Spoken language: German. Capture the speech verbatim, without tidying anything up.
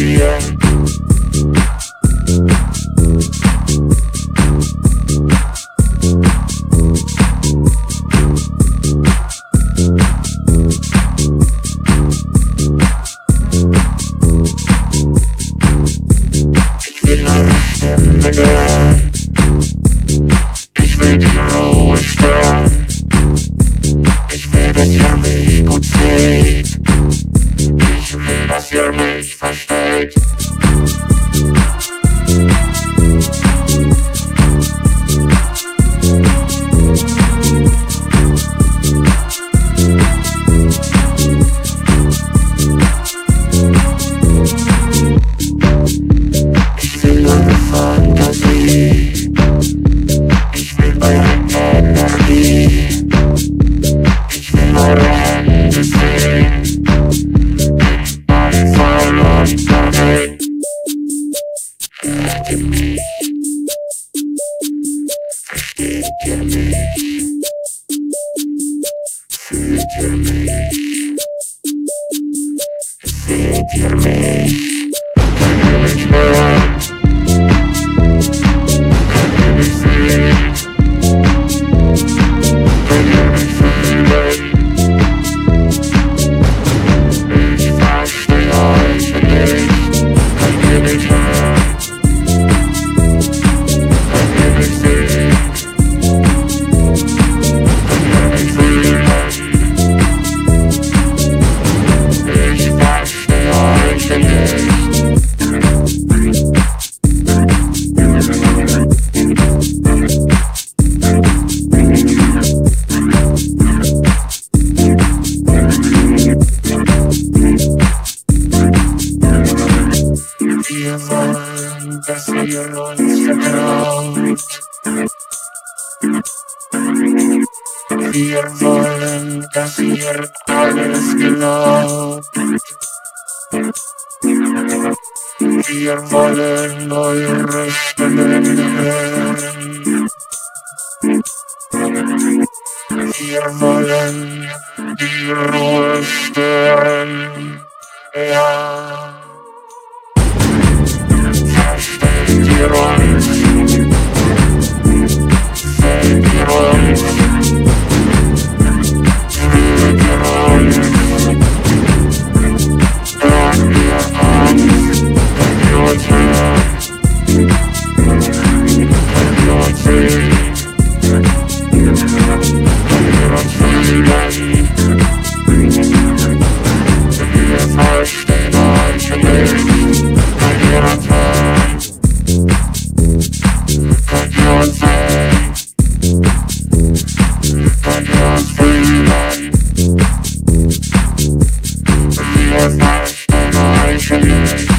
dir. Ich will deine Stimme hören. Ich will die Ruhe stören. Ich will, dass ihr mich gut seht. Ich will, dass ihr mich versteht. Ich will eine Fantasie. Ich will eure Energie. Ich will eure Hände sehen. Einfall und vergehen. Hört ihr mich? Versteht ihr mich? Fühlt ihr mich? Seht ihr mich? Könnt ihr mich hören? Könnt ihr mich sehen? Könnt ihr mich fühlen? Ich verstehe euch nicht. Könnt ihr mich hören? Könnt ihr mich sehen? Könnt ihr mich fühlen? Ich verstehe euch nicht. Wir wollen, dass ihr uns vertraut. Wir wollen, dass ihr alles glaubt. Wir wollen eure Stimmen hören. Wir wollen die Ruhe stören. Ja. Versteht ihr uns? Seht ihr uns? Fühlt ihr uns? Habt ihr Angst? Könnt ihr uns hören? Könnt ihr uns sehen? Könnt ihr uns fühlen? Wir verstehen euch nicht. Könnt ihr uns hören? Könnt ihr uns sehen? Könnt ihr uns fühlen? Wir verstehen euch nicht.